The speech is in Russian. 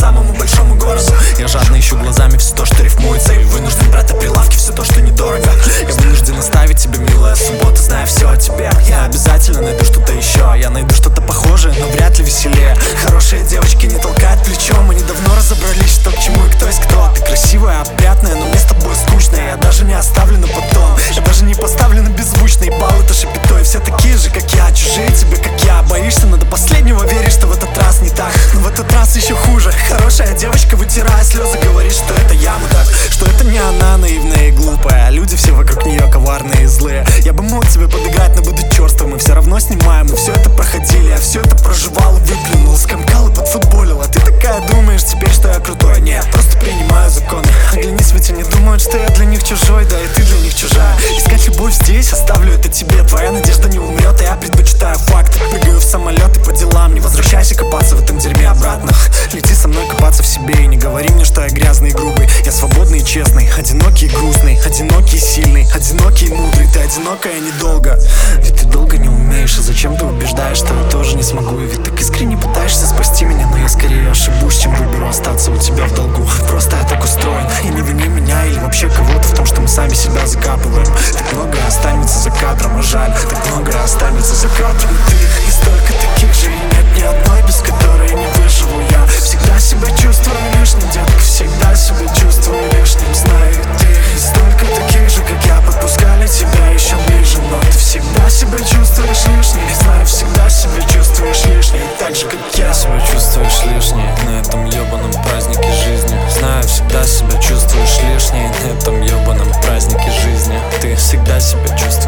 самому большому городу. Я жадно ищу глазами все то, что рифмуется, и вынужден брать на прилавке все то, что недорого. Я вынужден оставить тебе, милая суббота, зная все о тебе. Я обязательно найду что-то еще, я найду что-то похожее, но вряд ли веселее. Хорошие девочки не толкают плечом, мы недавно разобрались, что к чему и кто есть кто. Ты красивая, опрятная, но мне с тобой скучно. Я даже не оставлю на потом, я даже не поставлю на беззвучный балл. Это шапито, и все такие же, как я, чужие тебе, как я. Боишься, но до последнего веришь, что в этот раз не так. Но в этот раз еще хуже. Хорошая девочка, вытирая слезы, говорит, что это я мудак, что это не она наивная и глупая, а люди все вокруг нее коварные и злые. Я бы мог тебе подыграть, но буду черствым. Мы все равно снимаем, мы все это проходили. Я все это проживал и выплюнул, скомкал и подфутболил. А ты такая думаешь теперь, что я крутой? Нет, просто принимаю законы. Оглянись, ведь они думают, что я для них чужой, да и ты для них чужая. Искать любовь здесь, оставлю это тебе. Твоя надежда не умрет, а я предпочитаю факты. Прыгаю в самолет и по делам. Не возвращайся копаться в этом дерьме обратно. Лети со мной копаться в себе и не говори мне, что я грязный и грубый. Я свободный и честный, одинокий и грустный, одинокий и сильный, одинокий и мудрый. Ты одинокая недолго, ведь ты долго не умеешь. И зачем ты убеждаешь, что я тоже не смогу? И ведь так искренне пытаешься спасти меня, но я скорее ошибусь, чем выберу остаться у тебя в долгу. Просто я так устроен, и не вини меня или вообще кого-то в том, что мы сами себя закапываем. Так многое останется за кадром, а жаль, так многое останется за кадром. И ты, и столько таких же, и нет ни одной, без которой не выживу я. Всегда себя чувствую лишним, детка, всегда себя чувствую лишним. Знаю, и ты, и столько таких же, как я, подпускали тебя еще ближе. Но ты всегда себя чувствуешь лишней, знаю, всегда себя чувствуешь лишней, так же, как я. Себя чувствуешь лишней на этом ебаном празднике жизни. Знаю, всегда себя чувствуешь лишней на этом ебаном празднике жизни. Ты всегда себя чувствуешь